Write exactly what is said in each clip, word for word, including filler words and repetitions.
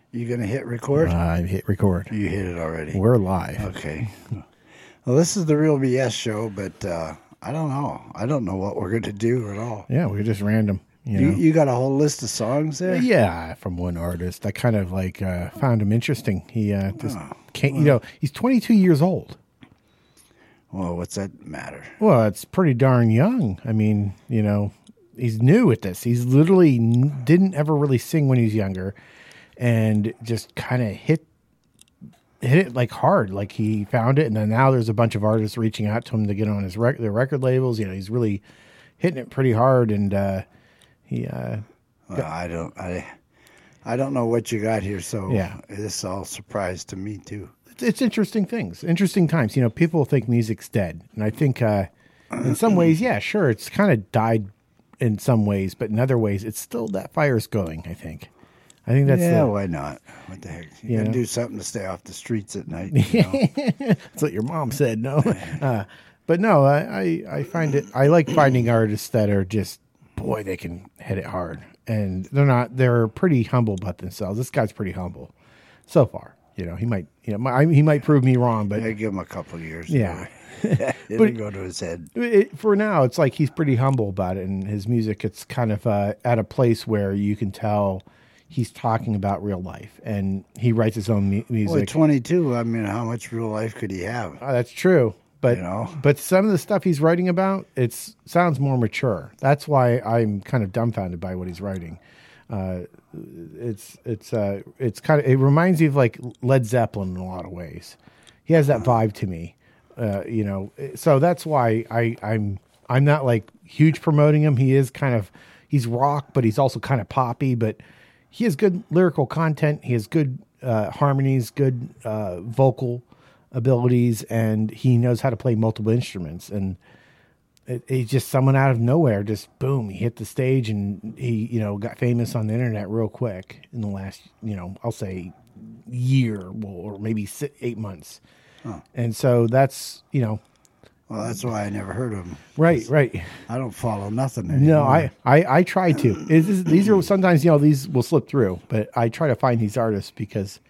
You going to hit record? Uh, I hit record. You hit it already. We're live. Okay. Well, this is the Real B S show, but uh, I don't know. I don't know what we're going to do at all. Yeah, we're just random. You, You, know? you got a whole list of songs there? Yeah, from one artist. I kind of like uh, found him interesting. He uh, just Oh, can't, you know, he's twenty-two years old. Well, what's that matter? Well, it's pretty darn young. I mean, you know, he's new at this. He's literally n- didn't ever really sing when he was younger, and just kind of hit hit it like hard. Like he found it, and then now there's a bunch of artists reaching out to him to get on his rec- their record labels. You know, he's really hitting it pretty hard, and uh, he. Uh, Well, I don't. I. I don't know what you got here, so Yeah. this is all surprise to me too. it's, it's interesting things, interesting times. You know, people think music's dead, and I think uh, in some ways, yeah, sure, it's kind of died in some ways, but in other ways, it's still that fire's going. I think. I think that's yeah, the, why not? What the heck? You Yeah. gotta do something to stay off the streets at night. You know? that's what your mom said. No, uh, but no, I, I I find it. I like finding artists that are just boy, they can hit it hard, and they're not. They're pretty humble about themselves. This guy's pretty humble so far. You know, he might. You know, my, he might prove me wrong, but I give him a couple of years. yeah. it didn't go to his head. It, for now, it's like he's pretty humble about it, and his music, it's kind of uh, at a place where you can tell he's talking about real life, and he writes his own mu- Well, music. at twenty-two, I mean, how much real life could he have? Uh, that's true, but You know? but some of the stuff he's writing about, it's sounds more mature. That's why I'm kind of dumbfounded by what he's writing. Uh, it's it's uh, it's kind of it reminds me of like Led Zeppelin in a lot of ways. He has that vibe to me. Uh, you know, so that's why I, I'm I'm not like huge promoting him. He is kind of he's rock, but he's also kind of poppy. But he has good lyrical content. He has good uh, harmonies, good uh, vocal abilities, and he knows how to play multiple instruments. And it, he's just someone out of nowhere. Just boom, he hit the stage, and he you know got famous on the internet real quick in the last you know I'll say year or maybe six, eight months. And so that's, you know, Well, that's why I never heard of him. right, right. I don't follow nothing anymore. No, I, I, I try to. It's, this- these are sometimes, you know, these will slip through, but I try to find these artists because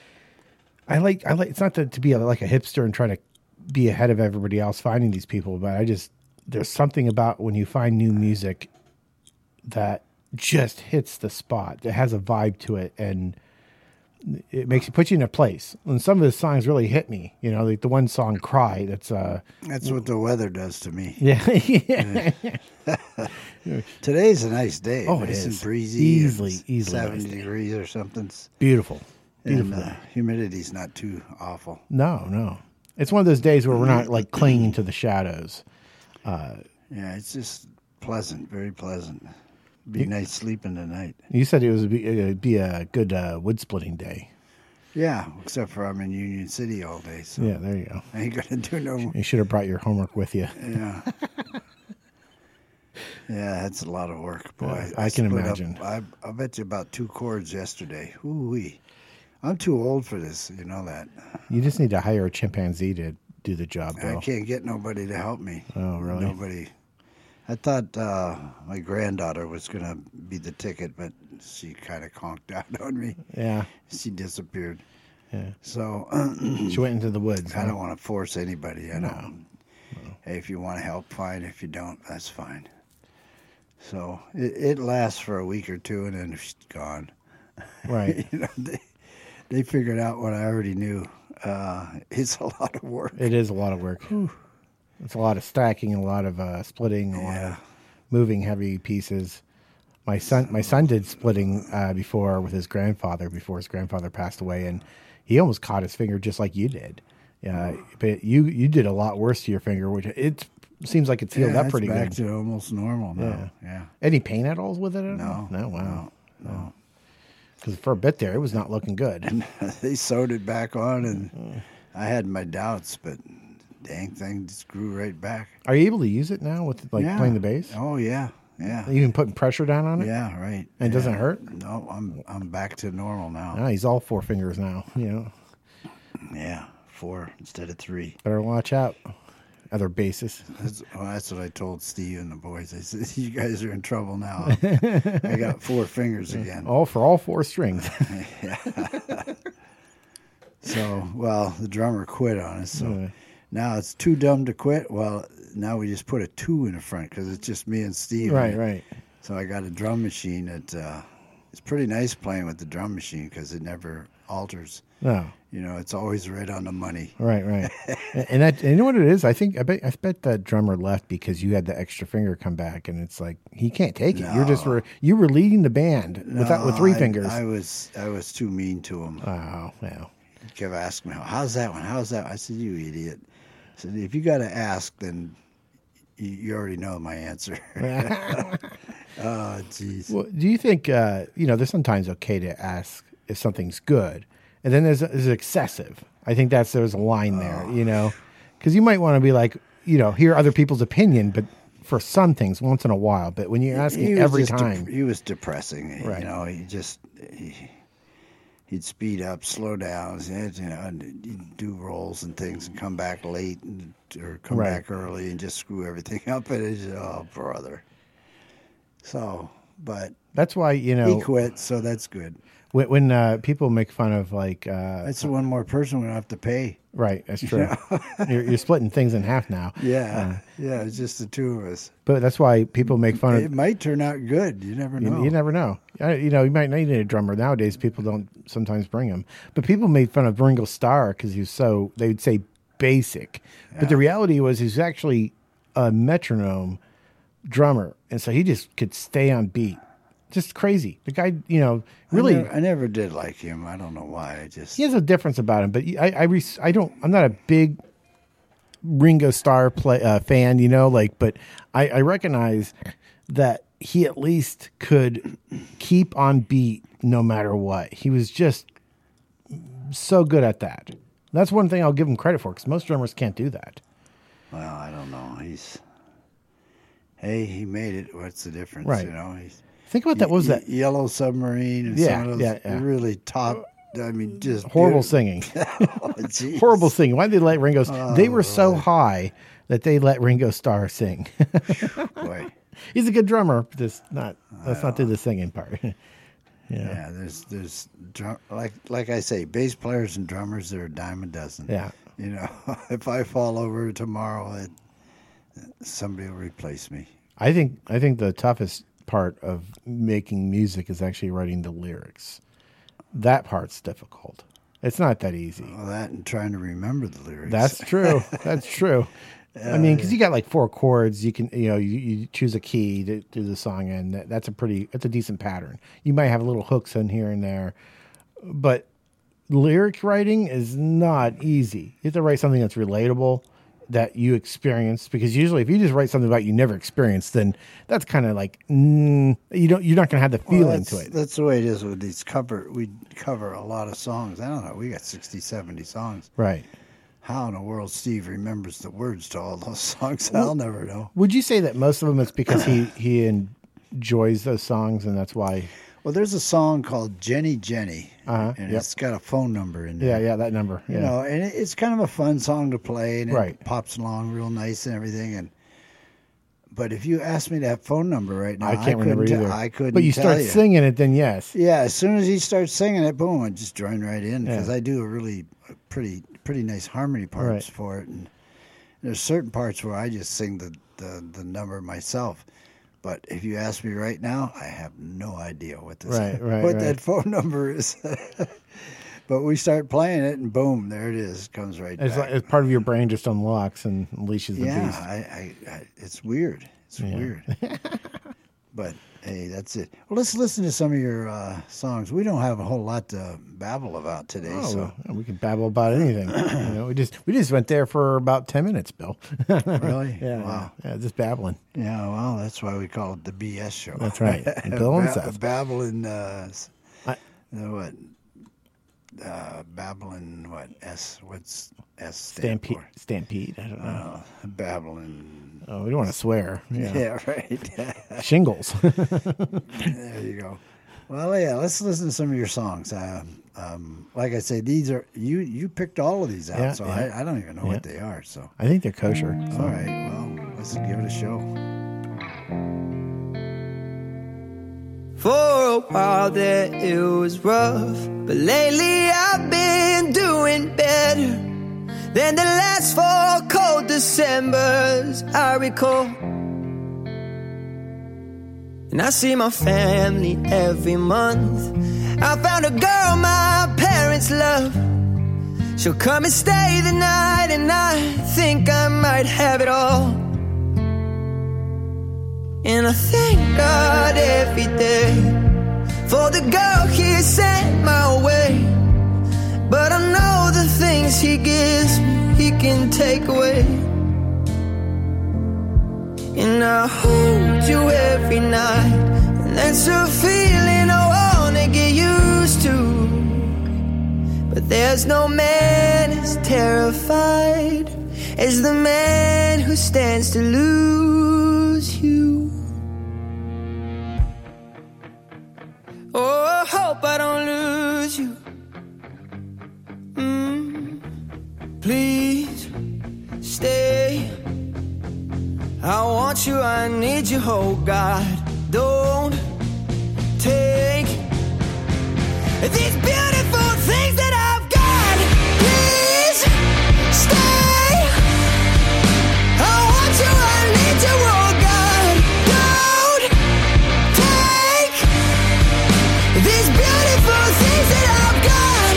I like, I like, it's not to, to be a, like a hipster and try to be ahead of everybody else finding these people, but I just, there's something about when you find new music that just hits the spot, that has a vibe to it, and it makes you put you in a place. And some of his songs really hit me. You know, like the one song "Cry." That's uh, That's what the weather does to me. yeah, yeah. Today's a nice day. Oh, it nice is. and breezy. Easily, and easily nice seventy day. degrees or something. Beautiful, And beautiful. uh, humidity's not too awful. No, no. It's one of those days where we're not like clinging to the shadows. Yeah, it's just pleasant, very pleasant. Be nice sleeping tonight. You said it was be, it'd be a good uh, wood splitting day. Yeah, except for I'm in Union City all day, so Yeah, there you go. I ain't gonna do no. You should have brought your homework with you. Yeah. Yeah, that's a lot of work, boy. Yeah, I can split imagine. Up, I I bet you about two chords yesterday. Ooh-wee. I'm too old for this, you know that. You just need to hire a chimpanzee to do the job, I bro. can't get nobody to help me. Oh, really? Nobody. I thought uh, my granddaughter was going to be the ticket, but she kind of conked out on me. Yeah, She disappeared. yeah. So She went into the woods. I huh? don't want to force anybody. I don't. Hey, if you want to help, fine. If you don't, that's fine. So it, it lasts for a week or two, and then she's gone. Right. You know, they, they figured out what I already knew. Uh, it's a lot of work. It is a lot of work. It's a lot of stacking, a lot of uh, splitting, a lot Yeah. of moving heavy pieces. My son, my son did splitting uh, before with his grandfather before his grandfather passed away, and he almost caught his finger just like you did. Yeah, but you you did a lot worse to your finger, which it seems like it's healed Yeah, up it's pretty back good. to almost normal now. Yeah. Any pain at all with it? At No. all? no, wow. No. Because for a bit there, it was not looking good. They sewed it back on, and I had my doubts, but dang thing just grew right back. Are you able to use it now with like Yeah. playing the bass? Oh yeah, yeah, Even putting pressure down on it? yeah. Right. And it yeah. doesn't hurt? No, I'm I'm back to normal now. Ah, he's all four fingers now. You know, Yeah, four instead of three. better watch out. other bases. That's, well, that's what I told Steve and the boys. I said, "You guys are in trouble now. I got four fingers again." All for all four strings. Yeah. So, well, the drummer quit on us. So Yeah. now it's too dumb to quit. Well, now we just put a two in the front because it's just me and Steve. Right, right. So I got a drum machine that uh, it's pretty nice playing with the drum machine because it never alters. No. You know, it's always right on the money. Right, right. and that, and you know what it is? I think I bet I bet that drummer left because you had the extra finger come back, and it's like he can't take it. You're just No. re, you were leading the band without with three I, fingers. I was I was too mean to him. oh, well. He kept asking me, "How's that one? How's that one?" I said, "You idiot." I said, "If you got to ask, then you, you already know my answer." Oh, jeez. Well, do you think uh, you know? There's sometimes okay to ask if something's good, and then there's, there's excessive. I think that's there's a line there, you know, because you might want to be like, you know, hear other people's opinion, but for some things, once in a while. But when you're asking He was every just time, de- he was depressing. Right. You know, he just he, he'd speed up, slow down, you know, and he'd do rolls and things, and come back late and, or come Right. back early and just screw everything up. And it's oh, brother. So, but that's why you know he quit, so that's good. when, when uh, people make fun of like, uh, That's one more person we don't have to pay. right, that's true. you're, you're splitting things in half now. Yeah, yeah, it's just the two of us. But that's why people make fun It of. might turn out good. You never know. You, you never know. I- You know, you might need a drummer nowadays. People don't sometimes bring him. But people made fun of Ringo Starr because he was so, they would say basic. But the reality was he's actually a metronome drummer. And so he just could stay on beat. Just crazy. The guy, you know, really, I never, I never did like him. I don't know why. I just he has a difference about him. But I, I, res- I don't, I'm not a big Ringo Starr play, uh, fan, you know, like, but I, I recognize that he at least could keep on beat no matter what. He was just so good at that. That's one thing I'll give him credit for because most drummers can't do that. well, I don't know. He's hey, he made it. What's the difference? Right. You know, he's Think about that. What was Ye- that? Yellow Submarine and Yeah, some of those yeah, yeah. really top. I mean, just Horrible beautiful- singing. Oh, geez. Horrible singing. Why did they let Ringo? they were Oh, so high that they let Ringo Starr sing. Boy. He's a good drummer, but just not. Let's not do the singing part. yeah. Yeah, there's there's drum, like like I say, bass players and drummers, they're a dime a dozen. Yeah. You know, if I fall over tomorrow, it, somebody will replace me. I think I think the toughest part of making music is actually writing the lyrics. That part's difficult. It's not that easy. Well, that and trying to remember the lyrics. That's true. That's true. I mean, because you got like four chords, you can you know you, you choose a key to do the song, and that, that's a pretty that's a decent pattern. You might have little hooks in here and there, but lyric writing is not easy. You have to write something that's relatable, that you experience. Because usually, if you just write something about you never experienced, then that's kind of like mm, you don't you're not going to have the Well, feeling that's, to it. That's the way it is with these cover. We cover a lot of songs. I don't know. We got sixty, seventy songs. Right. How in the world Steve remembers the words to all those songs? I'll never know. Would you say that most of them it's because he he enjoys those songs and that's why? Well, there's a song called Jenny Jenny, Uh-huh, and yep. it's got a phone number in there. Yeah, yeah, that number. Yeah. You know, and it- it's kind of a fun song to play, and it Right. pops along real nice and everything. And but if you ask me that phone number right now, I can't remember couldn't te- either. I couldn't. But you tell start you. singing it, then yes. Yeah, as soon as he starts singing it, boom, I just join right in because Yeah. I do a really pretty pretty nice harmony parts Right. for it, and there's certain parts where I just sing the, the, the number myself. But if you ask me right now, I have no idea what this Right, right, what right. that phone number is. But we start playing it, and boom, there it is. Comes right It's back. like it's part of your brain just unlocks and unleashes the yeah, beast. I, I, I, it's weird. It's Yeah. weird. But hey, that's it. Well, let's listen to some of your uh, songs. We don't have a whole lot to babble about today, Oh, so well, we can babble about anything. you know, we just we just went there for about ten minutes, Bill. really, Yeah, wow, yeah, just babbling. yeah. Well, that's why we call it the B S show. That's right. Bill and Ba- Seth. Babbling. Uh, s- I- uh, what? Uh, babbling. What? S. What's S stand Stampede. for? Stampede. I don't know. Uh, babbling. Oh, we don't want to swear. Yeah. Yeah, right. Shingles. There you go. Well, yeah, let's listen to some of your songs. Uh, um, like I say, these are you. You picked all of these out, Yeah, so yeah. I, I don't even know Yeah. what they are. So, I think they're kosher. all right, well, let's give it a show. For a while there it was rough, but lately I've been doing better than the last four cold Decembers I recall. And I see my family every month. I found a girl my parents love. She'll come and stay the night, and I think I might have it all. And I thank God every day for the girl He sent my way. But I know the things He gives me, He can take away. And I hold you every night, and that's a feeling I wanna get used to. But there's no man as terrified as the man who stands to lose you. Oh, I hope I don't lose you. Mm, please stay. I want you, I need you, oh God. Don't take these beautiful things that I've got. Please stay. I want you, I need you, oh God. Don't take these beautiful things that I've got.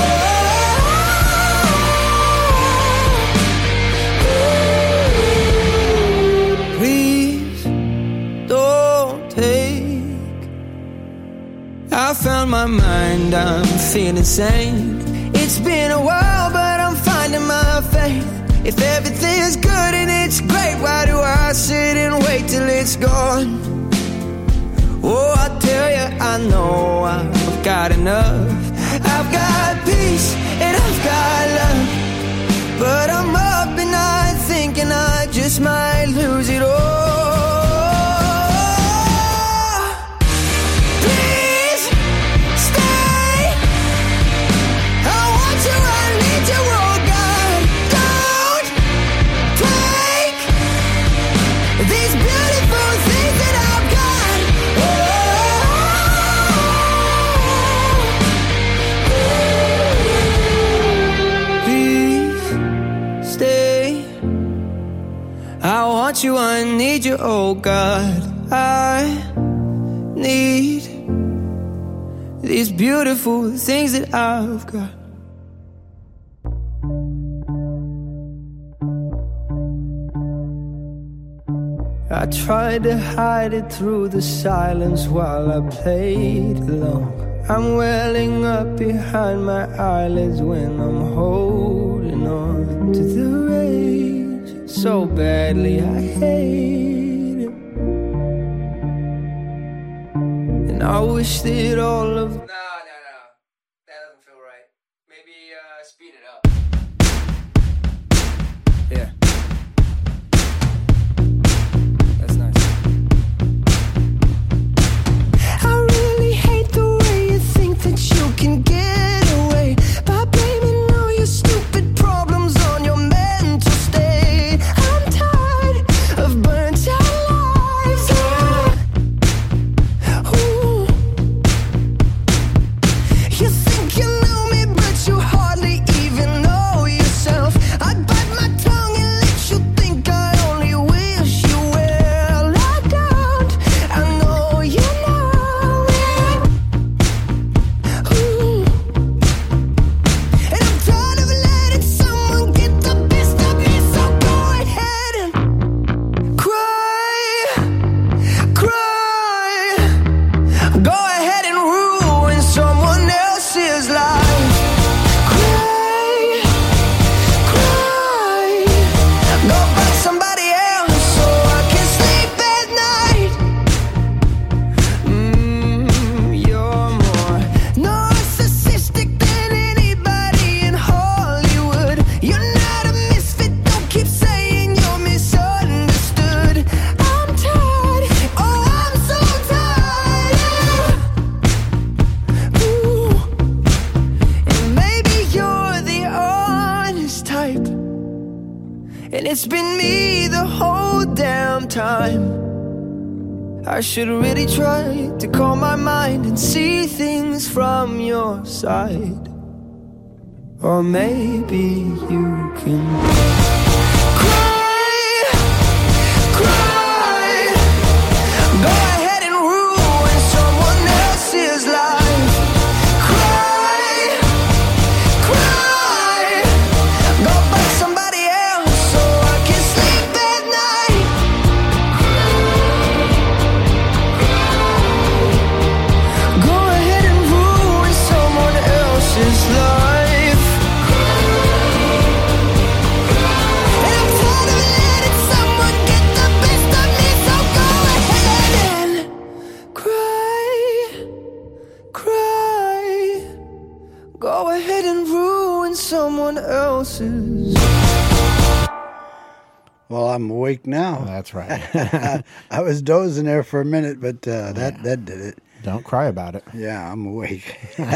Oh, please don't take. I found my mind, I'm feeling sane. It's been a while, but I'm finding my faith. If everything's good and it's great, why do I sit and wait till it's gone? Oh, I tell you, I know I've got enough. I've got peace and I've got love. But I'm up at night thinking I just might lose it all. Please stay. I want you, I need you, oh God. Don't take these beautiful things that I've got. Please stay. I want you, I need you, oh God. I need these beautiful things that I've got. I tried to hide it through the silence while I played along. I'm welling up behind my eyelids when I'm holding on to the rage so badly I hate it. And I wish that all of... No, no, no. That doesn't feel right. Maybe uh, speed it up. Yeah. That's nice. I really hate the way you think that you can get away by blaming all your stupid problems on your mental state. I'm tired of burnt out lives. Ooh. You think you know me, but you hardly even know yourself. I'd bite my tongue and let you think I only wish you well. I don't, I know you know it. Ooh. It's been me the whole damn time. I should really try to calm my mind and see things from your side. Or maybe you can cry, cry. Go ahead and ruin someone else's life. Cry, cry. Go find somebody else so I can sleep at night. Go ahead and ruin someone else's life. And I'm tired of letting someone get the best of me, so go ahead and cry, cry. Go ahead and ruin someone else's. Well, I'm awake now. That's right. I was dozing there for a minute, but uh, that, Yeah. that did it. Don't cry about it. Yeah, I'm awake.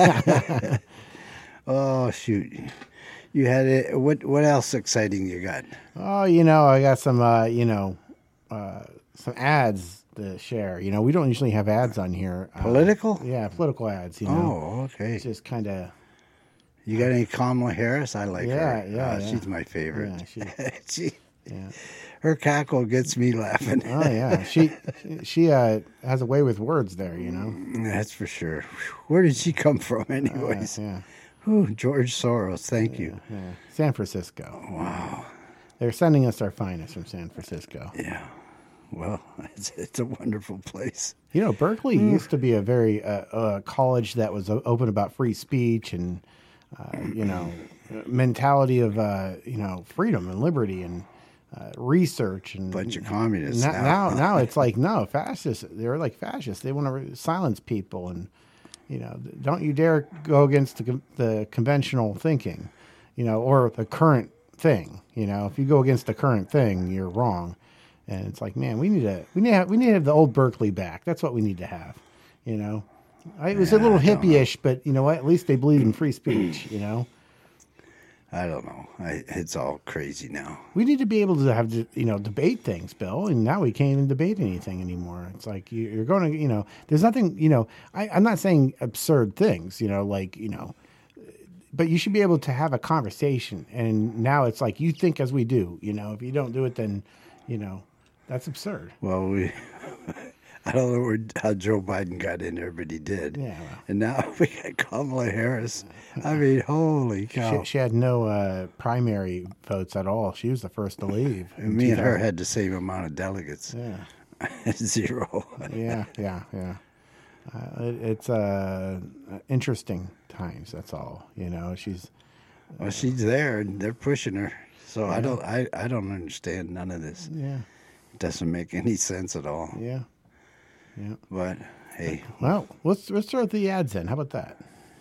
Oh, shoot. You had it. What, what else exciting you got? Oh, you know, I got some, uh, you know, uh, some ads to share. You know, we don't usually have ads on here. Uh, Political? yeah, political ads. You know, Oh, okay. it's just kind of. You got any Kamala Harris? I like Yeah, her. yeah, Uh, yeah. She's my favorite. Yeah, she- she, Yeah. her cackle gets me laughing. Oh yeah, she she uh, has a way with words there. You know. That's for sure. Where did she come from, Yeah, anyways? yeah, Ooh, George Soros. Thank you. yeah. San Francisco. Wow. They're sending us our finest from San Francisco. Yeah. Well, it's, it's a wonderful place. You know, Berkeley used to be a very uh, uh, college that was o- open about free speech and uh, you know mentality of uh, you know freedom and liberty and uh, research and Bunch of communists Now, now. now, now it's like no fascists. They're like fascists. They want to re- silence people and you know don't you dare go against the, con- the conventional thinking, you know, or the current thing. You know, if you go against the current thing, you're wrong. And it's like, man, we need to we need to have, we need to have the old Berkeley back. That's what we need to have. You know, I, it was a little hippie-ish, but you know what? At least they believe in free speech. You know, I don't know. I, it's all crazy now. we need to be able to have you know debate things, Bill. And now we can't even debate anything anymore. It's like you, you're going to you know, there's nothing. You know, I, I'm not saying absurd things. You know, like you know. But you should be able to have a conversation. And now it's like you think as we do. You know, if you don't do it, then you know. That's absurd. Well, we, I don't know where, how Joe Biden got in there, but he did. Yeah, well. And now we got Kamala Harris. I mean, holy cow. She, she had no uh, primary votes at all. She was the first to leave. And me and her had the same amount of delegates. Yeah, Zero. yeah, yeah, yeah. Uh, it, it's uh, interesting times. That's all. You know, she's Well, she's there, and they're pushing her. So I don't, I, I don't understand none of this. yeah, It doesn't make any sense at all. yeah, yeah. But hey, Well, let's let's throw the ads in. How about that?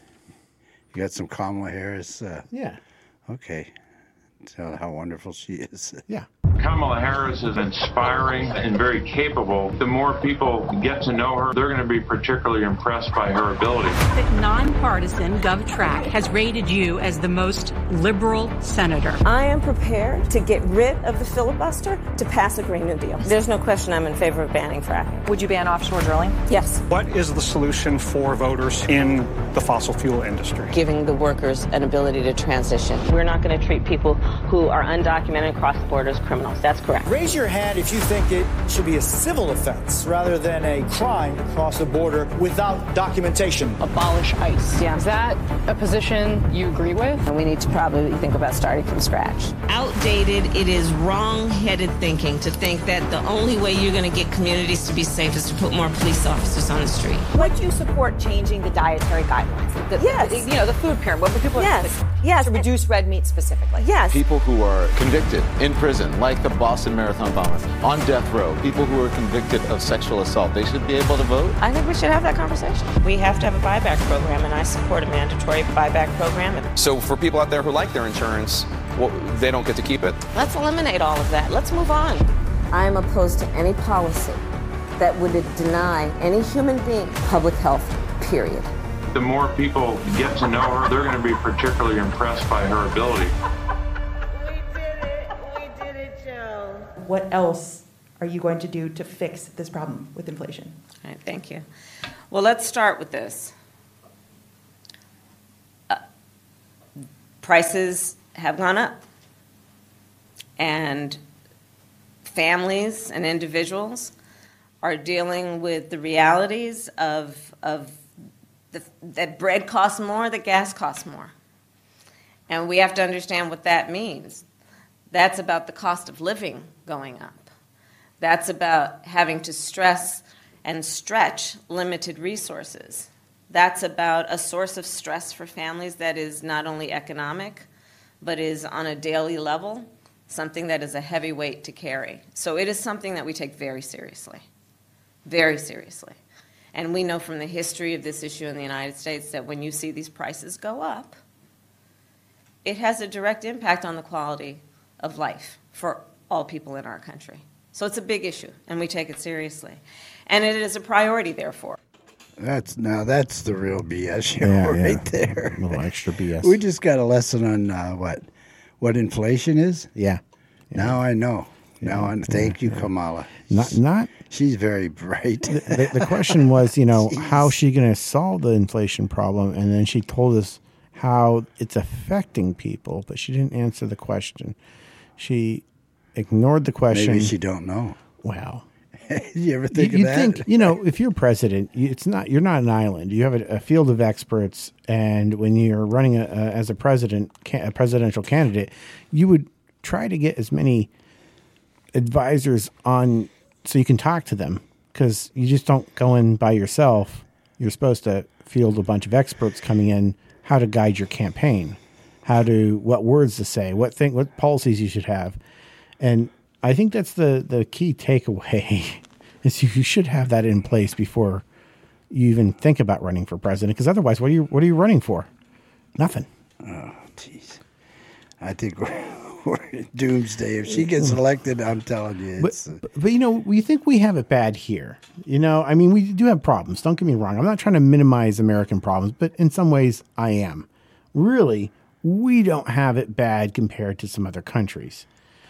you got some Kamala Harris. Uh, Yeah, okay, tell how wonderful she is. yeah. Kamala Harris is inspiring and very capable. The more people get to know her, they're going to be particularly impressed by her ability. The nonpartisan GovTrack has rated you as the most liberal senator. I am prepared to get rid of the filibuster to pass a Green New Deal. There's no question I'm in favor of banning fracking. Would you ban offshore drilling? Yes. What is the solution for voters in the fossil fuel industry? Giving the workers an ability to transition. We're not going to treat people who are undocumented and cross the border as criminals. That's correct. Raise your hand if you think it should be a civil offense rather than a crime to cross the border without documentation. Abolish ICE. Yeah. Is that a position you agree with? And we need to probably think about starting from scratch. Outdated, it is wrong-headed thinking to think that the only way you're going to get communities to be safe is to put more police officers on the street. Would you support changing the dietary guidelines? The, Yes. the- you know, the food pyramid. What would people Yes. to, Yes. to reduce red meat specifically? Yes. People who are convicted in prison, like the Boston Marathon bombers, on death row, people who are convicted of sexual assault, they should be able to vote. I think we should have that conversation. We have to have a buyback program, and I support a mandatory buyback program. So for people out there who like their insurance, well, they don't get to keep it. Let's eliminate all of that. Let's move on. I am opposed to any policy that would deny any human being public health, period. The more people get to know her, they're going to be particularly impressed by her ability. We did it. We did it, what else are you going to do to fix this problem with inflation? All right, thank you. Well, let's start with this. Uh, prices have gone up, and families and individuals are dealing with the realities of, of the, that bread costs more, that gas costs more. And we have to understand what that means. That's about the cost of living going up. That's about having to stress and stretch limited resources. That's about a source of stress for families that is not only economic, but is on a daily level, something that is a heavy weight to carry. So it is something that we take very seriously, very seriously. And we know from the history of this issue in the United States that when you see these prices go up, it has a direct impact on the quality of life for all people in our country. So it's a big issue, and we take it seriously. And it is a priority, therefore. That's now that's the real B S show Yeah, right yeah. there. A little extra B S. We just got a lesson on uh, what what inflation is. Yeah. Now I know. Now I thank you, Kamala. Not not. She's very bright. The, the question was, you know, how's she going to solve the inflation problem? And then she told us how it's affecting people, but she didn't answer the question. She ignored the question. Maybe she don't know. Well, you ever think you, of you that? think, you know, if you're president, you- it's not you're not an island. You have a, a field of experts, and when you're running a, a, as a president, ca- a presidential candidate, you would try to get as many advisors on so you can talk to them, because you just don't go in by yourself. You're supposed to field a bunch of experts coming in how to guide your campaign, how to what words to say, what thing, what policies you should have, and I think that's the the key takeaway is you, you should have that in place before you even think about running for president, because otherwise, what are you what are you running for? Nothing. Oh, jeez. I think we're, we're in doomsday. If she gets elected, I'm telling you, it's. But, but you know, we think we have it bad here. You know, I mean, we do have problems. Don't get me wrong. I'm not trying to minimize American problems, but in some ways, I am. Really, we don't have it bad compared to some other countries.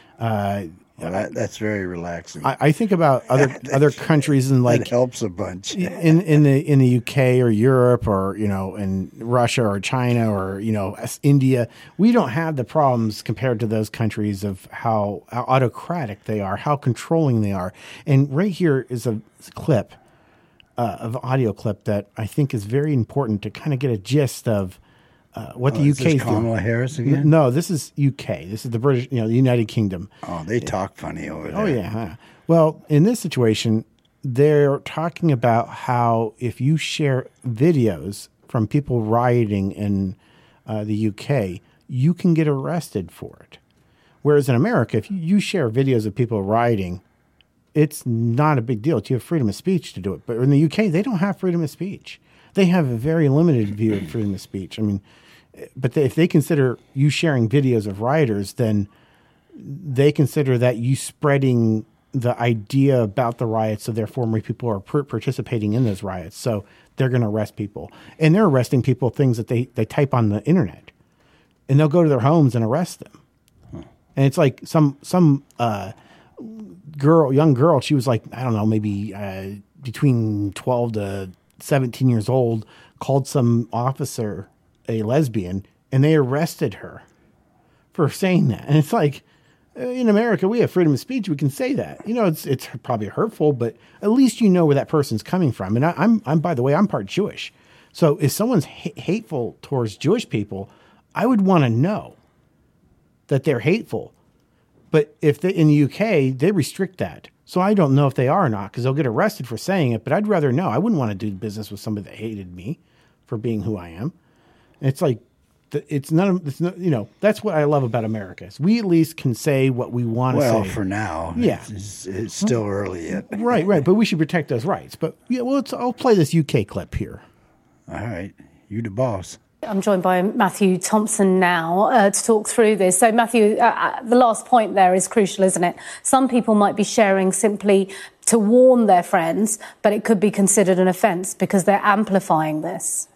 Uh, Well, that, that's very relaxing. I, I think about other other countries and like that helps a bunch in in the in the U K or Europe or you know in Russia or China or you know India. We don't have the problems compared to those countries of how, how autocratic they are, how controlling they are. And right here is a, is a clip uh, of audio clip that I think is very important to kind of get a gist of. Uh, what oh, the U is K this is doing. Kamala Harris again? No, this is U K. This is the British, you know, the United Kingdom. Oh, they talk funny over there. Oh, yeah. Huh? Well, in this situation, they're talking about how if you share videos from people rioting in uh, the U K, you can get arrested for it. Whereas in America, if you share videos of people rioting, it's not a big deal. You have freedom of speech to do it. But in the U K, they don't have freedom of speech. They have a very limited view of freedom of speech. I mean, but they, if they consider you sharing videos of rioters, then they consider that you spreading the idea about the riots, so therefore more people are per- participating in those riots. So they're going to arrest people. And they're arresting people, things that they, they type on the internet. And they'll go to their homes and arrest them. Huh. And it's like some some uh, girl, young girl, she was like, I don't know, maybe uh, between twelve to seventeen years old, called some officer a lesbian, and they arrested her for saying that. And it's like, in America, we have freedom of speech. We can say that. You know, it's it's probably hurtful, but at least you know where that person's coming from. And I, I'm, I'm, by the way, I'm part Jewish. So if someone's ha- hateful towards Jewish people, I would want to know that they're hateful. But if they, in the U K, they restrict that. So I don't know if they are or not, because they'll get arrested for saying it. But I'd rather know. I wouldn't want to do business with somebody that hated me for being who I am. And it's like, it's none of, it's not, you know, that's what I love about America. Is we at least can say what we want to well, say. Well, for now. Yeah. It's, it's still well, early yet. Right, right. But we should protect those rights. But yeah, well, let's, I'll play this U K clip here. All right. You the boss. I'm joined by Matthew Thompson now uh, to talk through this. So, Matthew, uh, the last point there is crucial, isn't it? Some people might be sharing simply to warn their friends, but it could be considered an offence because they're amplifying this.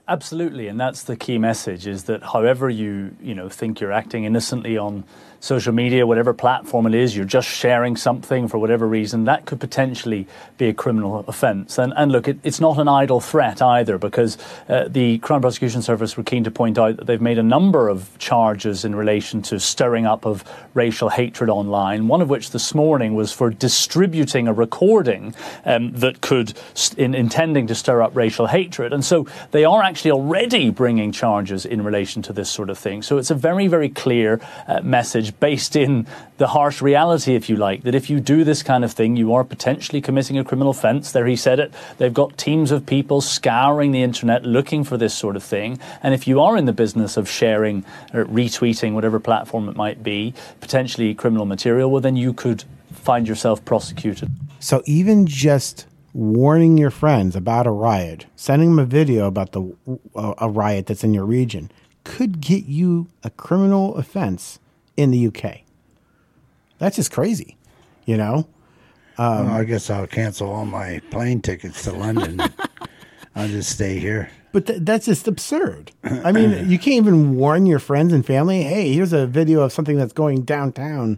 Absolutely, and that's the key message, is that however you, you know, think you're acting innocently on social media, whatever platform it is, you're just sharing something for whatever reason, that could potentially be a criminal offence. And, and look, it, it's not an idle threat either, because uh, the Crown Prosecution Service were keen to point out that they've made a number of charges in relation to stirring up of racial hatred online, one of which this morning was for distributing a recording um, that could, in intending to stir up racial hatred. And so they are actually already bringing charges in relation to this sort of thing. So it's a very, very clear uh, message based in the harsh reality, if you like, that if you do this kind of thing, you are potentially committing a criminal offence. There he said it. They've got teams of people scouring the internet looking for this sort of thing. And if you are in the business of sharing or retweeting, whatever platform it might be, potentially criminal material, well, then you could find yourself prosecuted. So even just warning your friends about a riot, sending them a video about the uh, a riot that's in your region, could get you a criminal offense in the U K. That's just crazy, you know? Um, well, I guess I'll cancel all my plane tickets to London. I'll just stay here. But th- that's just absurd. I mean, you can't even warn your friends and family, hey, here's a video of something that's going downtown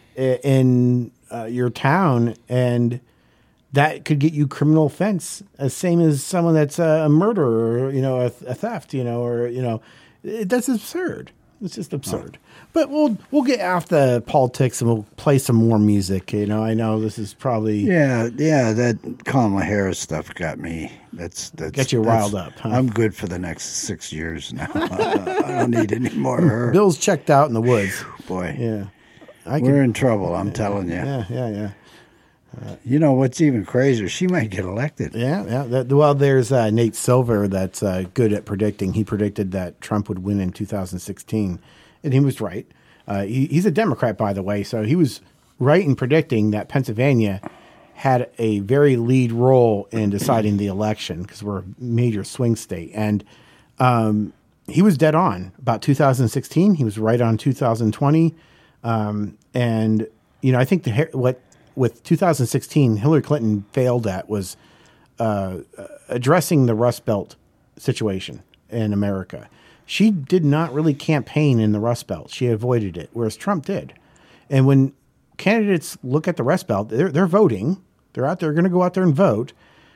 in uh, your town, and that could get you criminal offense, as same as someone that's a murderer, or, you know, a, a theft, you know, or, you know, it, that's absurd. It's just absurd. Oh. But we'll we'll get off the politics and we'll play some more music. You know, I know this is probably yeah, yeah. That Kamala Harris stuff got me. That's that's get you riled up. Huh? I'm good for the next six years now. I don't need any more of her. Bill's checked out in the woods. Boy, yeah, I we're can, in trouble. I'm yeah, telling you. Yeah, yeah, yeah. Uh, you know what's even crazier? She might get elected. Yeah, yeah. That, well, there's uh, Nate Silver that's uh, good at predicting. He predicted that Trump would win in two thousand sixteen, and he was right. Uh, he, he's a Democrat, by the way, so he was right in predicting that Pennsylvania had a very lead role in deciding the election because we're a major swing state. And um, he was dead on about two thousand sixteen. He was right on two thousand twenty. Um, and, you know, I think the what with two thousand sixteen, Hillary Clinton failed at was uh, addressing the Rust Belt situation in America. She did not really campaign in the Rust Belt. She avoided it, whereas Trump did. And when candidates look at the Rust Belt, they're, they're voting. They're out there going to go out there and vote.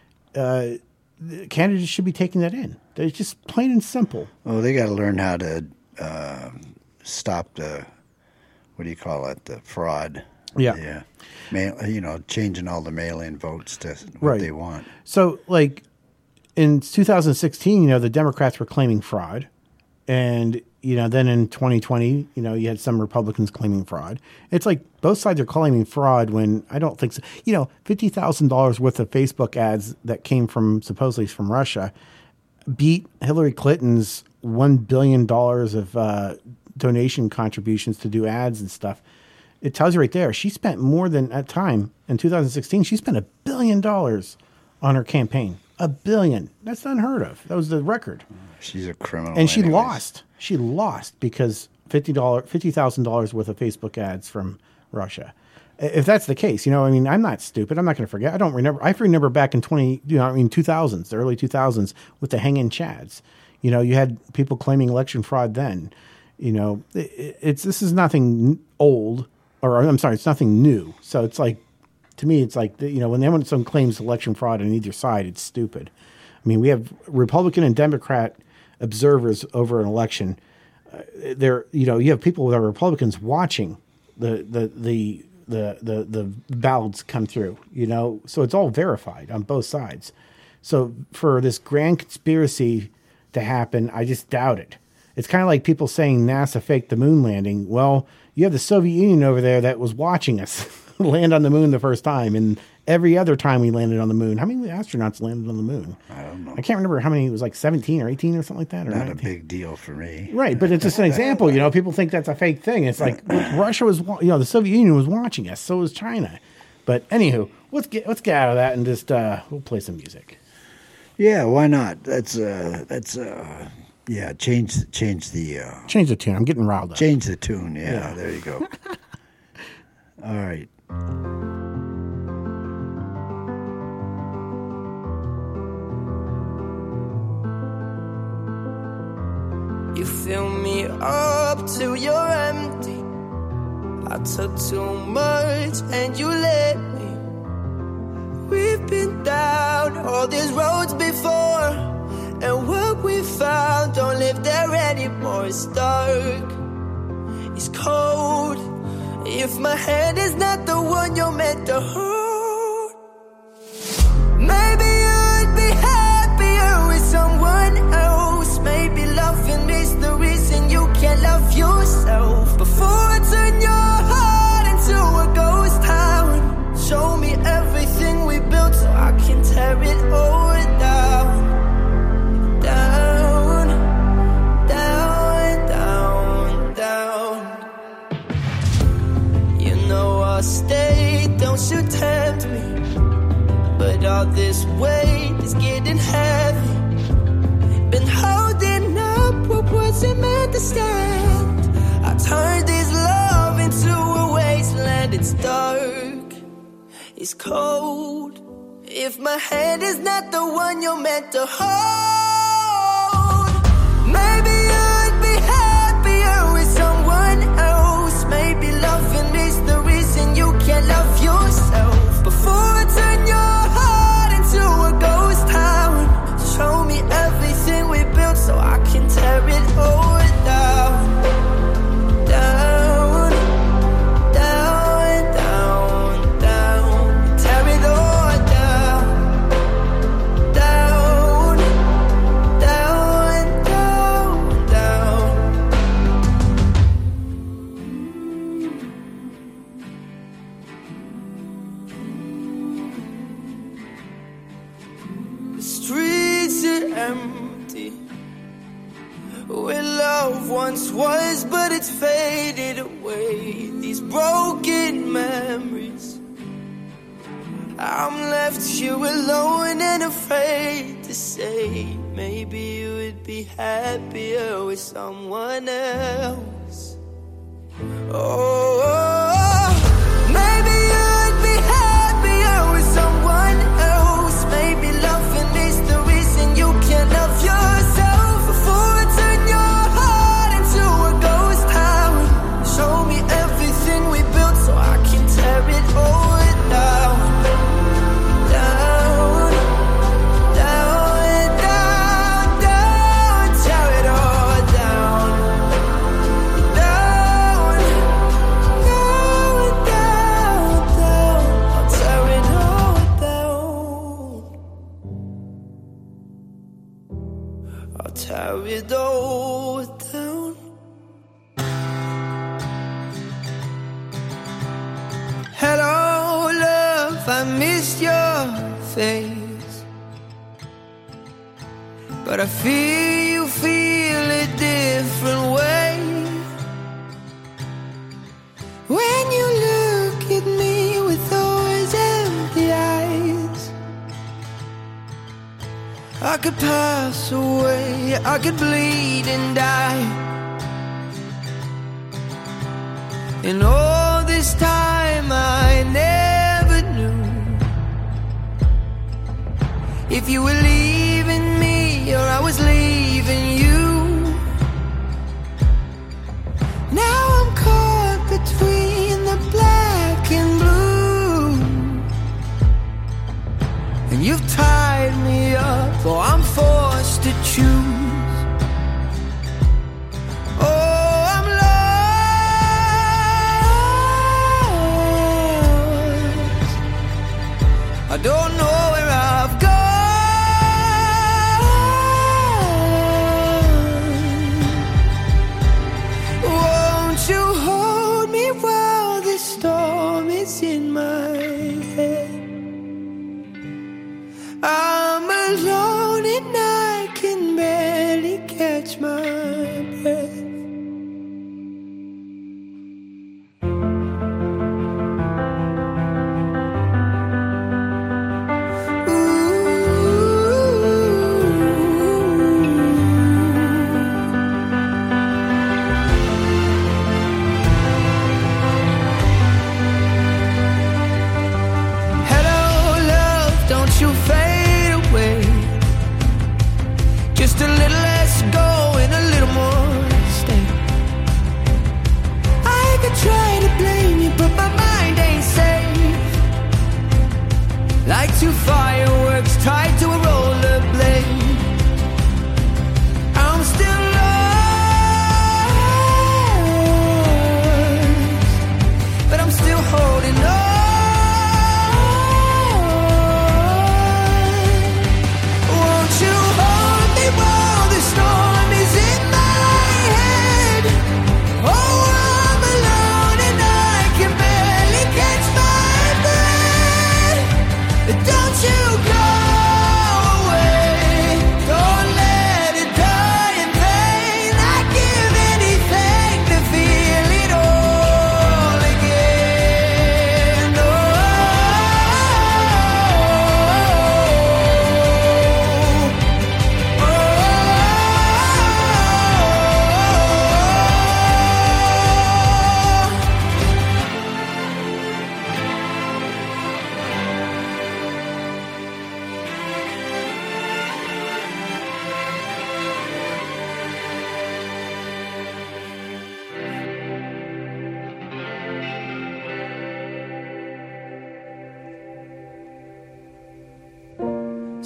Uh, candidates should be taking that in. They're just plain and simple. Oh, they got to learn how to uh, stop the, what do you call it, the fraud. Yeah. Yeah. Mail, you know, changing all the mail-in votes to what right. they want. So, like, in two thousand sixteen, you know, the Democrats were claiming fraud. And, you know, then in twenty twenty, you know, you had some Republicans claiming fraud. It's like both sides are claiming fraud when I don't think so. You know, fifty thousand dollars worth of Facebook ads that came from supposedly from Russia beat Hillary Clinton's one billion dollars of uh, donation contributions to do ads and stuff. It tells you right there, she spent more than, at time, in two thousand sixteen, she spent a billion dollars on her campaign. A billion. That's unheard of. That was the record. She's a criminal. And she anyways. lost. She lost because fifty dollars, fifty thousand dollars worth of Facebook ads from Russia. If that's the case, you know, I mean, I'm not stupid. I'm not going to forget. I don't remember. I remember back in twenty, you know, I mean, two thousands, the early two thousands with the hang-in chads. You know, you had people claiming election fraud then. You know, it, it's this is nothing old, or I'm sorry, it's nothing new. So it's like, to me, it's like, you know, when someone claims election fraud on either side, it's stupid. I mean, we have Republican and Democrat observers over an election. Uh, there, you know, you have people that are Republicans watching the the the the the, the ballots come through. You know, so it's all verified on both sides. So for this grand conspiracy to happen, I just doubt it. It's kind of like people saying NASA faked the moon landing. Well, you have the Soviet Union over there that was watching us land on the moon the first time, and every other time we landed on the moon. How many astronauts landed on the moon? I don't know. I can't remember how many. It was like seventeen or eighteen or something like that. Or Not nineteen. a big deal for me. Right, but it's just an example. You know, people think that's a fake thing. It's like Russia was, you know, the Soviet Union was watching us. So was China. But anywho, let's get let's get out of that and just uh, we'll play some music. Yeah, why not? That's uh, that's uh, yeah. Change change the uh, change the tune. I'm getting riled up. Change the tune. Yeah, Yeah. there you go. All right. fill me up till you're empty. I took too much and you let me. We've been down all these roads before, and what we found don't live there anymore. It's dark, it's cold. If my hand is not the one you're meant to hold, maybe you'd be happier with someone else. Maybe loving is the reason you can't love yourself. Before I turn your heart into a ghost town, show me everything we built so I can tear it all down. Down, down, down, down. You know I'll stay, don't you tempt me. But all this weight is getting heavy. Been holding up what wasn't meant to stand. I turned this love into a wasteland. It's dark, it's cold. If my hand is not the one you're meant to hold, maybe you'd be happier with someone else. Maybe loving is the reason you can't love yourself. Before I turn your heart into a ghost town, show me everything we built so I can tear it all down. Down, down, down, down. Tear it all down. Down, down, down, down. The streets are empty where love once was, but it's faded away. These broken memories, I'm left here alone and afraid to say, maybe you would be happier with someone else. Oh, maybe you'd be happier with someone else. Maybe loving is the reason you can't love yourself. Before I turn your heart into a ghost town, show me everything we built so I can tear it all down. Down, down, down, down. Tear it all down. Down, down, down, down. I'll tear it all down. I'll tear it all down. Hello, love, I missed your face, but I feel you feel a different way. When you look at me with those empty eyes, I could pass away, I could bleed and die. And all this time I never knew if you were leaving me or I was leaving you. Now I'm caught between the black and blue, and you've tied me up, so I'm forced to choose. Oh, I'm lost. I don't know where I've gone.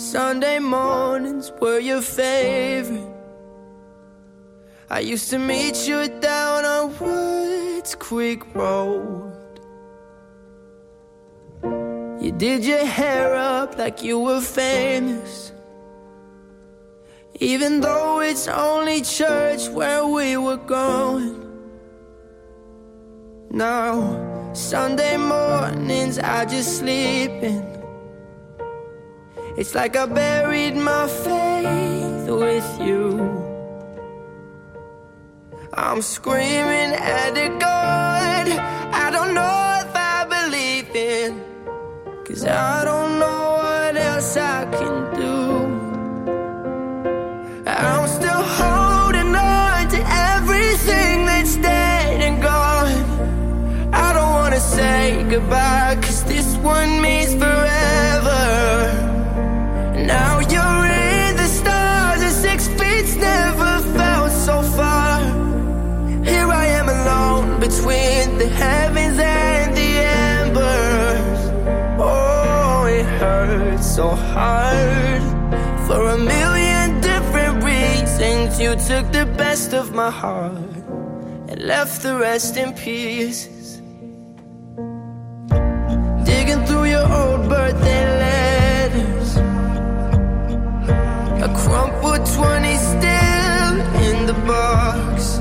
Sunday mornings were your favorite. I used to meet you down on Woods Creek Road. You did your hair up like you were famous, even though it's only church where we were going. Now, Sunday mornings I just sleep in. It's like I buried my faith with you. I'm screaming at the God I don't know if I believe in, 'cause I don't know what else I can do. I'm still holding on to everything that's dead and gone. I don't wanna say goodbye, 'cause this one means forever. Now you're in the stars and six feet's never felt so far. Here I am alone between the heavens and the embers. Oh, it hurts so hard. For a million different reasons, you took the best of my heart and left the rest in pieces. Digging through your old birthday letters, a crumpled twenty still in the box.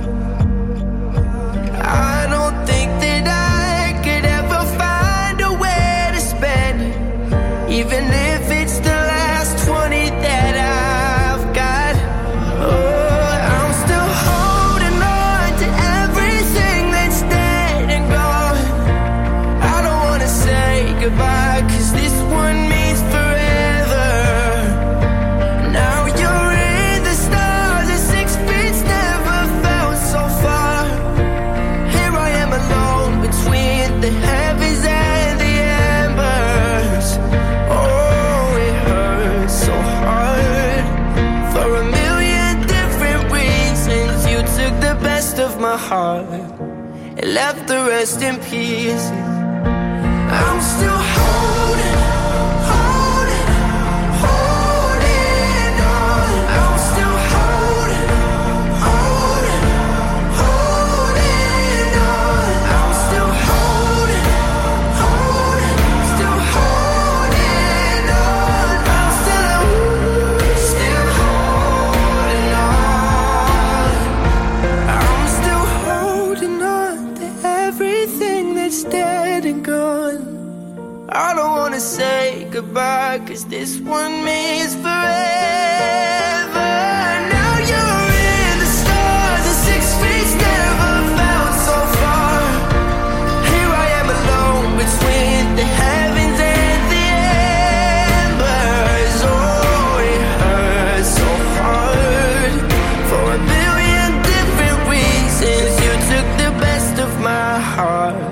I don't think that I could ever find a way to spend it, even if it's the last twenty that I've got. Oh, I'm still holding on to everything that's dead and gone. I don't wanna say goodbye, 'cause this one means forever. Now you're in the stars and six feet's never felt so far. Here I am alone between the heavens and the embers. Oh, it hurts so hard. For a million different reasons, you took the best of my heart and left the rest in pieces. I'm still holding, holding, holding on. I'm still holding, holding, holding on. I'm still holding, holding, still holding on. I'm still, still holding on. I'm still holding on to everything that's dead and gone. I don't wanna say goodbye, 'cause this one means forever. Now you're in the stars and six feet's never felt so far. Here I am alone between the heavens and the embers. Oh, it hurts so hard. For a billion different reasons, you took the best of my heart,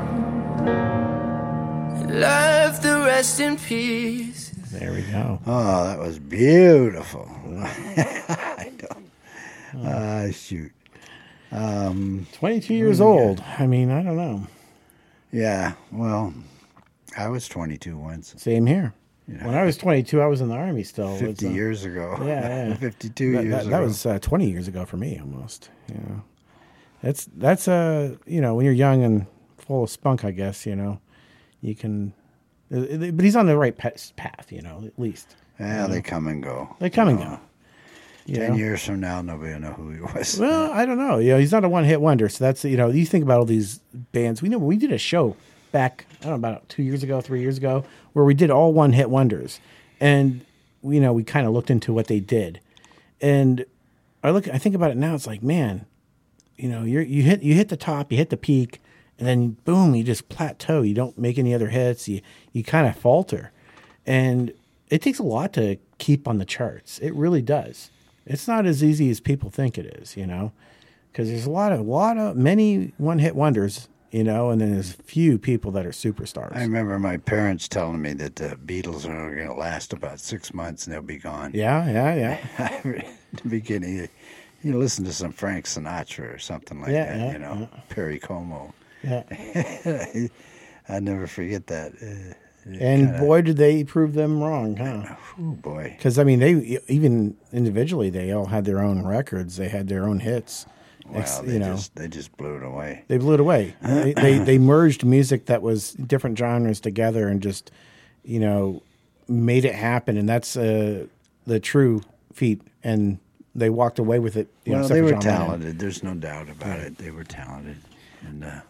left the rest in peace. There we go. Oh, that was beautiful. I don't. Ah, shoot. Um, twenty-two years old. I mean, I don't know. Yeah, well, I was twenty-two once. Same here. Yeah. When I was twenty-two, I was in the Army still. fifty was, uh, years ago. Yeah, yeah. fifty-two that, years that, ago. That was uh, twenty years ago for me, almost. You know, that's that's uh, you know, when you're young and full of spunk, I guess, you know, you can. Uh, but he's on the right path, you know, at least. Yeah, you know? they come and go. They come and know. go. Ten know? years from now, nobody will know who he was. Well, I don't know. You know, he's not a one-hit wonder, so that's, you know, you think about all these bands. We know we did a show back, I don't know, about two years ago, three years ago, where we did all one-hit wonders, and you know, we kind of looked into what they did, and I look, I think about it now. It's like, man, you know, you're you hit you hit the top, you hit the peak, and then boom, you just plateau. You don't make any other hits. You you kind of falter, and it takes a lot to keep on the charts. It really does. It's not as easy as people think it is, you know, because there's a lot of, lot of, many one-hit wonders, you know, and then there's a few people that are superstars. I remember my parents telling me that the Beatles are going to last about six months and they'll be gone. Yeah, yeah, yeah. In the beginning, you, you listen to some Frank Sinatra or something like yeah, that, yeah, you know, yeah. Perry Como. Yeah. I'll never forget that. Uh, And kinda, boy, did they prove them wrong, huh? Oh, boy. Because, I mean, they even individually, they all had their own records. They had their own hits. Well, Ex- they, you know, just, they just blew it away. They blew it away. they, they they merged music that was different genres together and just, you know, made it happen. And that's uh, the true feat. And they walked away with it. You Well, know, they were John talented. Lennon. There's no doubt about it. They were talented. And, uh,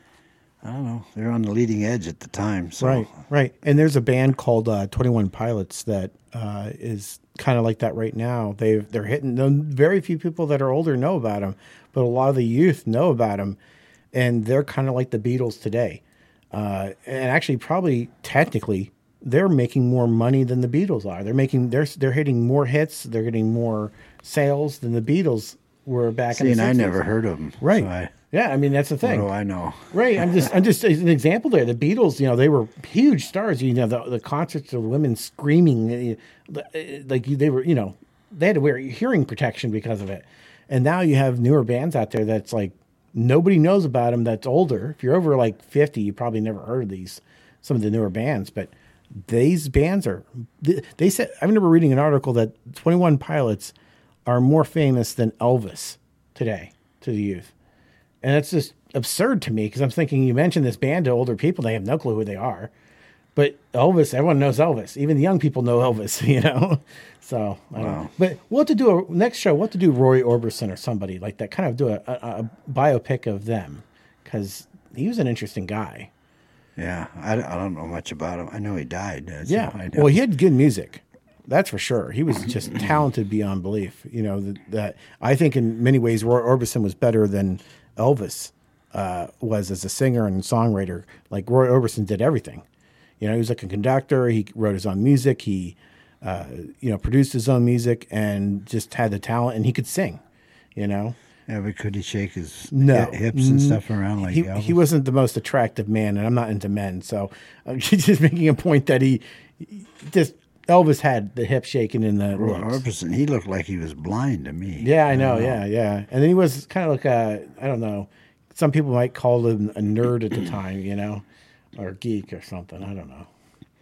I don't know. They're on the leading edge at the time. So. Right, right. And there's a band called uh, twenty-one Pilots that uh, is kind of like that right now. They they're hitting. Very few people that are older know about them, but a lot of the youth know about them, and they're kind of like the Beatles today. Uh, and actually, probably technically, they're making more money than the Beatles are. They're making they're they're hitting more hits. They're getting more sales than the Beatles were back See, in the and sixties. I never heard of them. Right. So I, Yeah, I mean that's the thing. What do I know? Right. I'm just I'm just as an example there. The Beatles, you know, they were huge stars. You know, the the concerts of women screaming, uh, like they were, you know, they had to wear hearing protection because of it. And now you have newer bands out there that's like nobody knows about them. That's older. If you're over like fifty, you probably never heard of these. Some of the newer bands, but these bands are. They said I remember reading an article that twenty-one Pilots are more famous than Elvis today to the youth. And that's just absurd to me because I'm thinking you mentioned this band to older people. They have no clue who they are. But Elvis, everyone knows Elvis. Even the young people know Elvis, you know? So, I don't Wow. know. But we'll have to do a next show. We'll have to do Roy Orbison or somebody like that. Kind of do a, a, a biopic of them because he was an interesting guy. Yeah, I, I don't know much about him. I know he died. That's Yeah. all I know. Well, he had good music. That's for sure. He was just talented beyond belief. You know, that, that I think in many ways Roy Orbison was better than Elvis uh, was as a singer and songwriter. Like Roy Orbison did everything. You know, he was like a conductor. He wrote his own music. He, uh, you know, produced his own music and just had the talent. And he could sing. You know. Yeah, but could he shake his No. hi- hips and stuff around like he, Elvis? he wasn't the most attractive man, and I'm not into men. So I'm just making a point that he, he just Elvis had the hip shaking in the Roy looks. Orbison, he looked like he was blind to me. Yeah, I know. don't Yeah, yeah. And then he was kind of like a, I don't know. Some people might call him a nerd at the time, you know, or a geek or something. I don't know.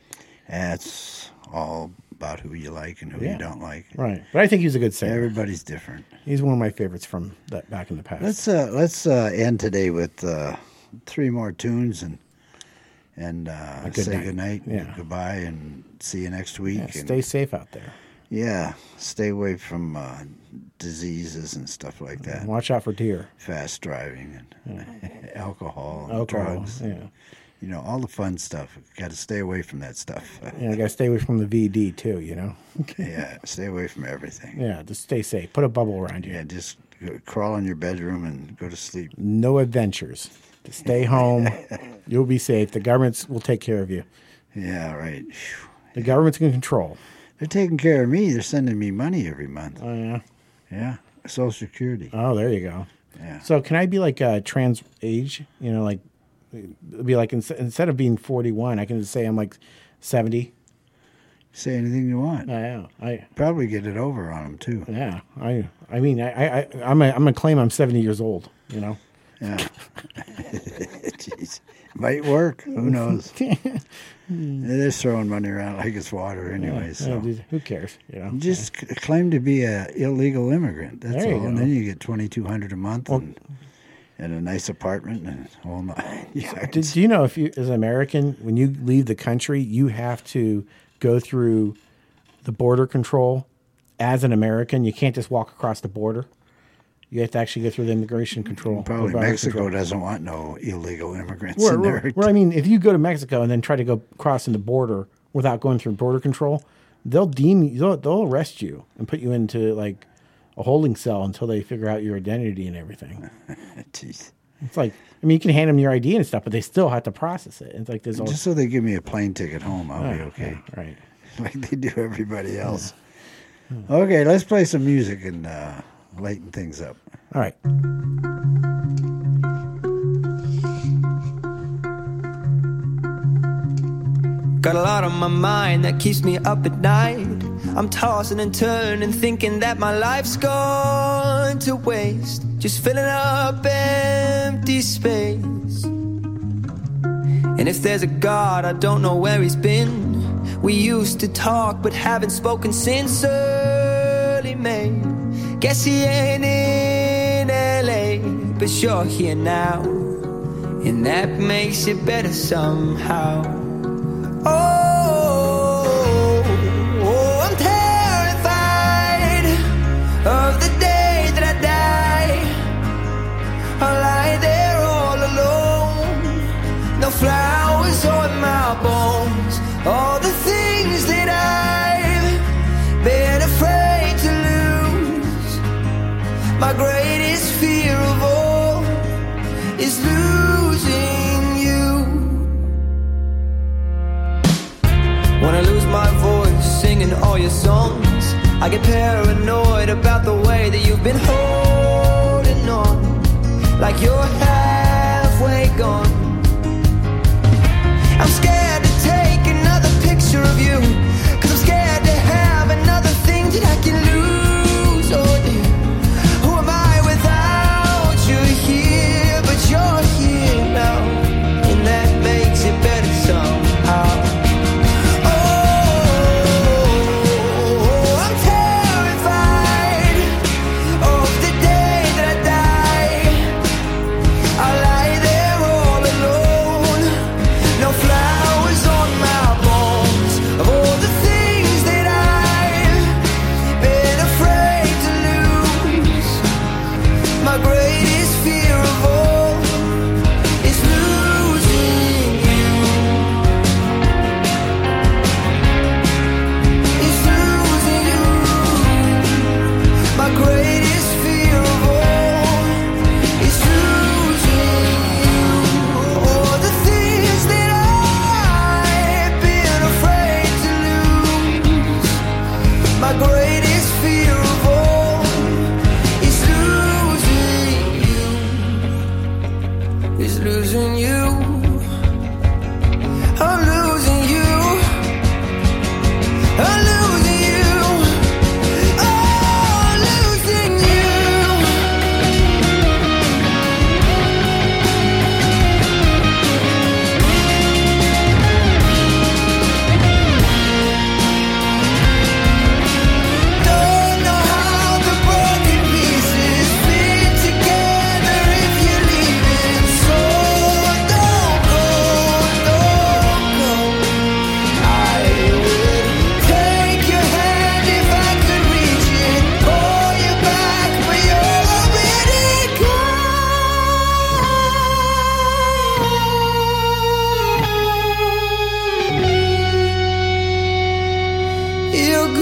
That's all about who you like and who Yeah. you don't like. Right. But I think he's a good singer. Everybody's different. He's one of my favorites from that back in the past. Let's uh, let's uh, end today with uh, three more tunes and and uh, A good say night. good night, Yeah. goodbye, and see you next week. Yeah, and, stay safe out there. Yeah, stay away from uh, diseases and stuff like that. Watch out for deer. Fast driving and alcohol, and Alcohol, drugs. yeah. You know, all the fun stuff. Got to stay away from that stuff. Yeah, I got to stay away from the V D too, you know? Yeah, stay away from everything. Yeah, just stay safe. Put a bubble around you. Yeah, just go, crawl in your bedroom and go to sleep. No adventures. Just stay home. You'll be safe. The governments will take care of you. Yeah, right. The government's in control. They're taking care of me. They're sending me money every month. Oh, yeah? Yeah, Social Security. Oh, there you go. Yeah. So can I be like a trans age? You know, like, it'd be like ins- instead of being forty-one, I can just say I'm like seventy. Say anything you want. I know. I Probably get it over on them, too. Yeah. I I mean, I, I, I'm, a, I'm going to claim I'm seventy years old, you know? Yeah. Jeez. Might work. Who knows? They're throwing money around like it's water anyway. Yeah, so yeah, who cares? You know? just c- claim to be a illegal immigrant. That's There you all. And go. then you get twenty-two hundred a month Well- and, and a nice apartment and all nine yards. Did you know if you, as an American, when you leave the country, you have to go through the border control as an American? You can't just walk across the border. You have to actually go through the immigration control. Probably the border Mexico control. doesn't want no illegal immigrants Well, in well, there. well, I mean, if you go to Mexico and then try to go crossing the border without going through border control, they'll deem you, they'll, they'll arrest you and put you into like a holding cell until they figure out your identity and everything. Jeez. It's like, I mean, you can hand them your I D and stuff, but they still have to process it. It's like there's all Just so they give me a plane ticket home, I'll be Oh, okay. yeah, right. Like they do everybody else. Okay, let's play some music and uh, lighten things up. All right. Got a lot on my mind that keeps me up at night. I'm tossing and turning, thinking that my life's gone to waste, just filling up empty space. And if there's a God, I don't know where he's been. We used to talk, but haven't spoken since early May. Guess he ain't in L A, but you're here now, and that makes it better somehow. Oh, oh, I'm terrified of the day that I die. I'll lie there all alone, no flowers on my bones. All the things that I've been afraid to lose. My greatest fear of all is losing you. When I lose my voice singing all your songs, I get paranoid about the way that you've been holding on, like you're halfway gone. I'm scared to take another picture of you, 'cause I'm scared to have another thing that I can lose. Oh dear, who am I without you here? But you're here now, and that makes it better somehow. Oh, I'm terrified of the day that I die. I'll lie there all alone, no flowers on my bones. Of all the things that I've been afraid to lose, my greatest fear of all is losing you. Is losing you. My greatest fear of all is losing you. All the things that I've been afraid to lose, my greatest fear of all is losing you. Is losing you. I'm losing you. I'm losing you. Oh, losing you. Don't know how the broken pieces fit together if you're leaving, so don't go, don't go. I would take your hand if I could reach it, pull you back, but you're already gone. You're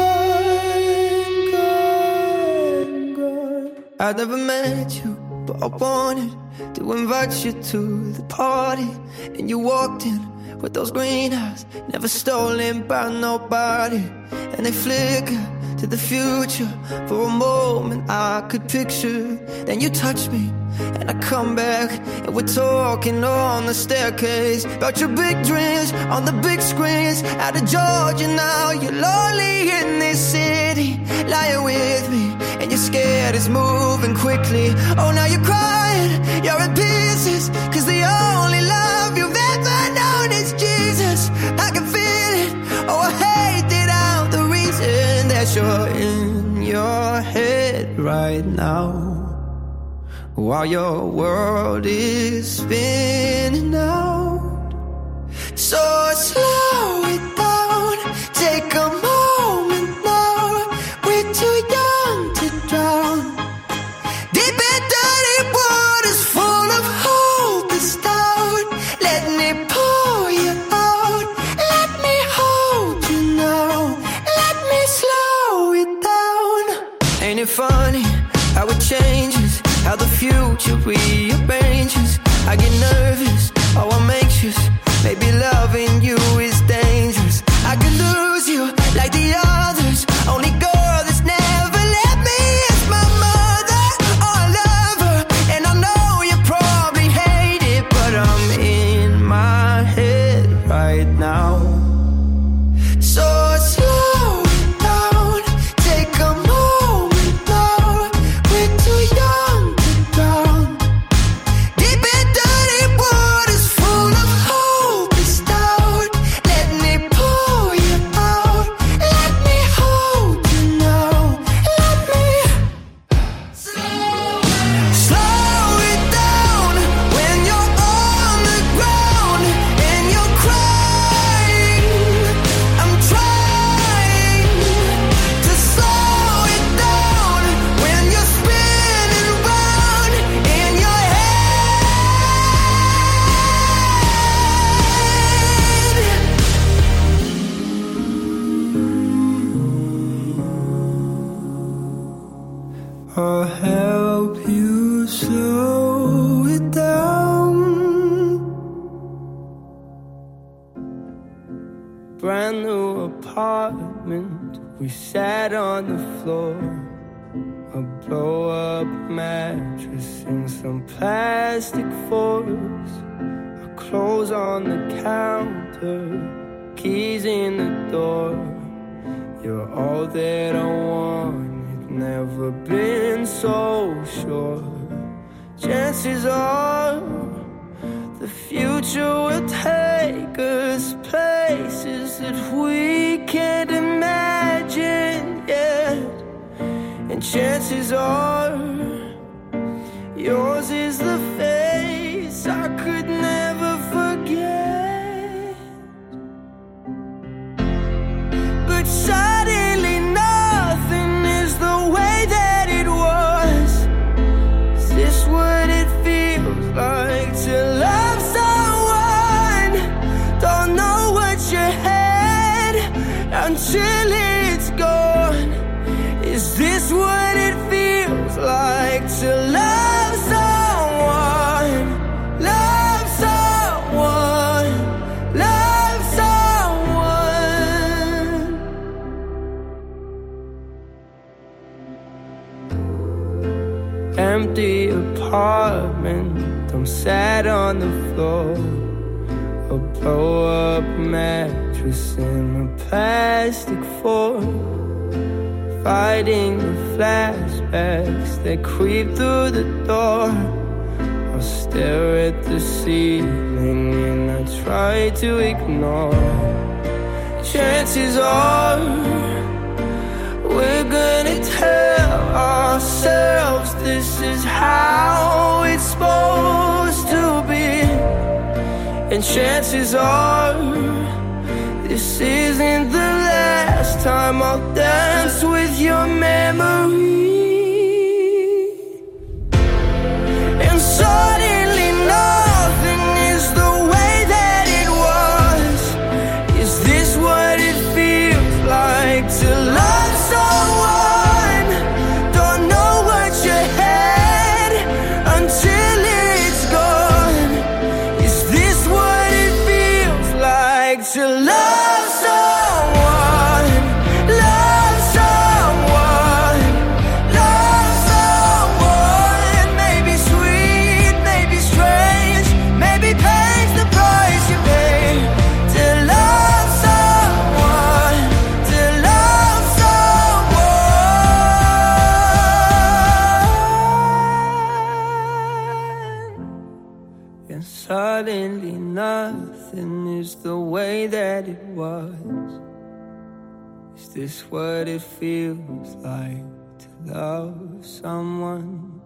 gone, gone, gone. I never met you, but I wanted to invite you to the party, and you walked in with those green eyes, never stolen by nobody, and they flicker to the future. For a moment I could picture, then you touch me, and I come back, and we're talking on the staircase about your big dreams on the big screens out of Georgia. Now you're lonely in this city, lying with me, and you're scared it's moving quickly. Oh, now you're crying, you're in pieces, 'cause the only love you've ever known is Jesus. I can feel it. Oh, I hate that I'm the reason that you're in your head right now, while your world is spinning out. So slow it down, take a moment now. We're too young to drown, deep in dirty waters full of hope that's down. Let me pour you out, let me hold you now, let me slow it down. Ain't it funny how it changes, how the future rearranges? I get nervous, oh I'm anxious, maybe loving you is dangerous. I could lose you like the others, only girl that's never let me is my mother. Oh, I love her, and I know you probably hate it, but I'm in my head right now. So slow it down, take a moment now. We're too young to drown, deep in dirty waters full of hope. slow it down. Brand new apartment, we sat on the floor. A blow-up mattress and some plastic foils. Our clothes on the counter, keys in the door. You're all that I wanted, never been so sure. Chances are the future will take us places that we can't imagine yet. And chances are yours is the face I could never forget. But suddenly nothing is the way that it was. Is this what it feels like to love someone? Don't know what you had until it's gone. Is this what it feels like to love someone? Love someone, love someone. Empty apartment, I'm sat on the floor. A blow-up mattress and a plastic fork. Fighting the flashbacks that creep through the door. I stare at the ceiling and I try to ignore. Chances are we're gonna tell ourselves this is how it's supposed to be. And chances are this isn't the last time I'll dance with your memory. And suddenly nothing is the way that it was. Is this what it feels like to love someone? Don't know what you had until it's gone. Is this what it feels like to love? Suddenly nothing is the way that it was. Is this what it feels like to love someone?